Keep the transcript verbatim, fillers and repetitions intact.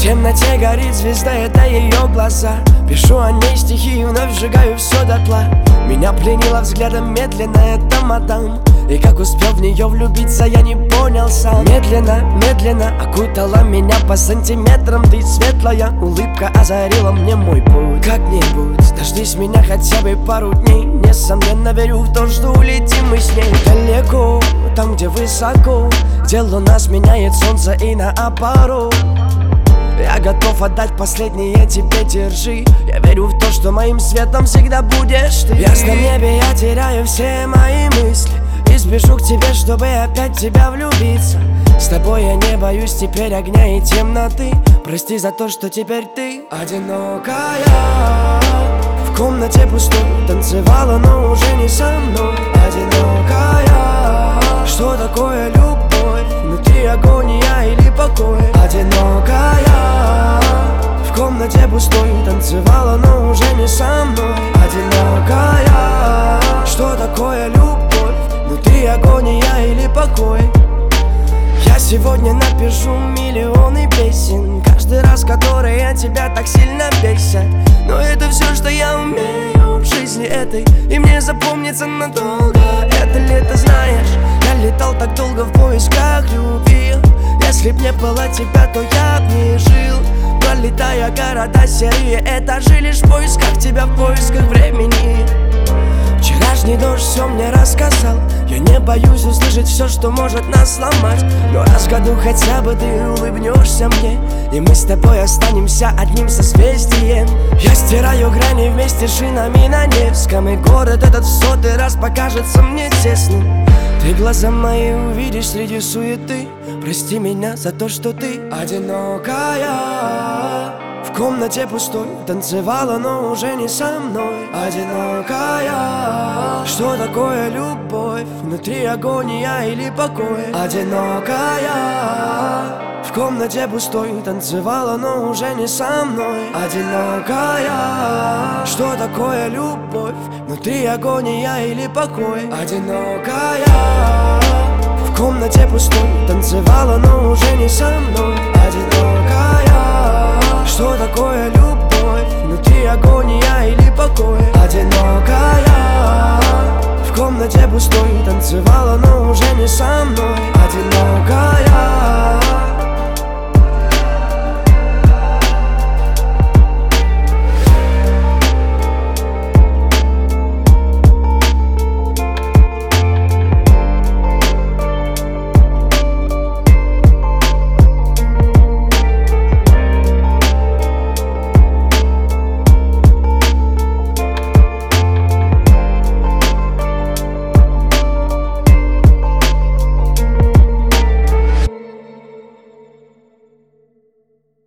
темноте горит звезда, это ее глаза. Пишу о ней стихи и вновь сжигаю все дотла. Меня пленила взглядом медленно эта мадам, и как успел в нее влюбиться, я не понял сам. Медленно, медленно окутала меня по сантиметрам. Ты светлая улыбка озарила мне мой путь. Как-нибудь дождись меня хотя бы пару дней. Несомненно верю в то, что улетим мы с ней далеко, там, где высоко, где луна сменяет солнце и наоборот. Я готов отдать последнее тебе, держи. Я верю в то, что моим светом всегда будешь ты. В ясном небе я теряю все мои мысли и спешу к тебе, чтобы опять в тебя влюбиться. С тобой я не боюсь теперь огня и темноты. Прости за то, что теперь ты одинокая. В комнате пустой танцевала, но уже не со мной. Одинокая. Что такое любовь? Внутри агония или покой? Одинокая. В комнате пустой танцевала, но уже не со мной. Одинокая. Что такое любовь? Внутри агония или покой? Я сегодня напишу миллионы песен, каждый раз, которые я тебя так сильно бесят. Но это все, что я умею в жизни этой, и мне запомнится надолго. Это лето, знаешь, я летал так долго в поисках любви. Если б не было тебя, то я б не жил. Пролетая города, серые этажи, лишь в поисках тебя, в поисках времени. Вчерашний дождь все мне рассказал. Я не боюсь услышать все, что может нас сломать. Но раз в году хотя бы ты улыбнешься мне, и мы с тобой останемся одним созвездием. Я стираю грани вместе с шинами на Невском, и город этот в сотый раз покажется мне тесным. Ты глаза мои увидишь среди суеты. Прости меня за то, что ты одинокая. В комнате пустой танцевала, но уже не со мной. Одинокая. Что такое любовь? Внутри агония или покой? Одинокая. В комнате пустой танцевала, но уже не со мной. Одинокая. Что такое любовь? Внутри агония или покой? Одинокая. В комнате пустой танцевала, но уже не со мной. Одинокая. Что такое любовь? Внутри агония или покой? Одинокая. В комнате пустой танцевала, но уже не со мной.